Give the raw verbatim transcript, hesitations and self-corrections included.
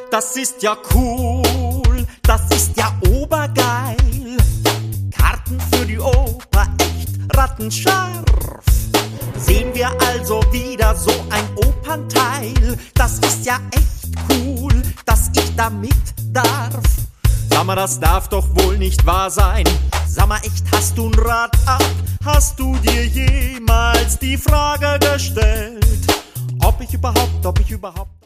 Das ist ja cool, das ist ja obergeil. Karten für die Oper, echt rattenscharf. Sehen wir also wieder so ein Opernteil. Das ist ja echt cool, dass ich da mit darf. Sag mal, das darf doch wohl nicht wahr sein. Sag mal, echt, hast du 'n Rad ab? Hast du dir jemals die Frage gestellt, ob ich überhaupt, ob ich überhaupt